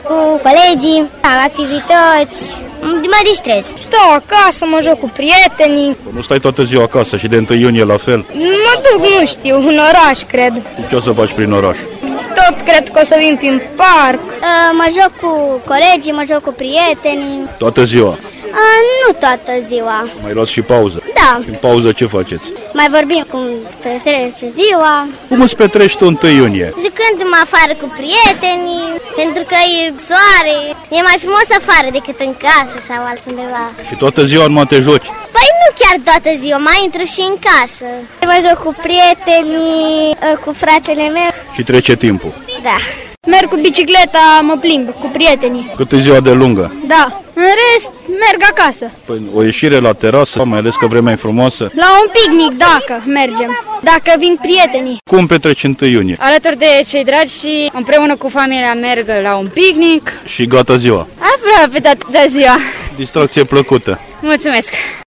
cu colegii, activități, mă distrez. Stau acasă, mă joc cu prietenii. Nu stai toată ziua acasă și de 1 iunie la fel? Mă duc, nu știu, în oraș, cred. Și ce o să faci prin oraș? Tot cred că o să vin prin parc. Mă joc cu colegii, mă joc cu prietenii. Toată ziua? Nu toată ziua. Mai luați și pauză? Da. În pauză ce faceți? Mai vorbim cum petrece ziua. Cum îți petreci tu 1 iunie? Jucându-mă afară cu prietenii, pentru că e soare. E mai frumos afară decât în casă sau altundeva. Și toată ziua numai te joci? Păi nu chiar toată ziua, mai intru și în casă. Mă joc cu prietenii, cu fratele meu. Și trece timpul? Da. Merg cu bicicleta, mă plimb cu prietenii. Cât e ziua de lungă? Da. În rest, merg acasă. Păi, o ieșire la terasă, mai ales că vremea e frumoasă. La un picnic, dacă mergem. Dacă vin prietenii. Cum petreci 1 iunie? Alături de cei dragi și împreună cu familia merg la un picnic. Și gata ziua. Aproape toată ziua. Distracție plăcută. Mulțumesc!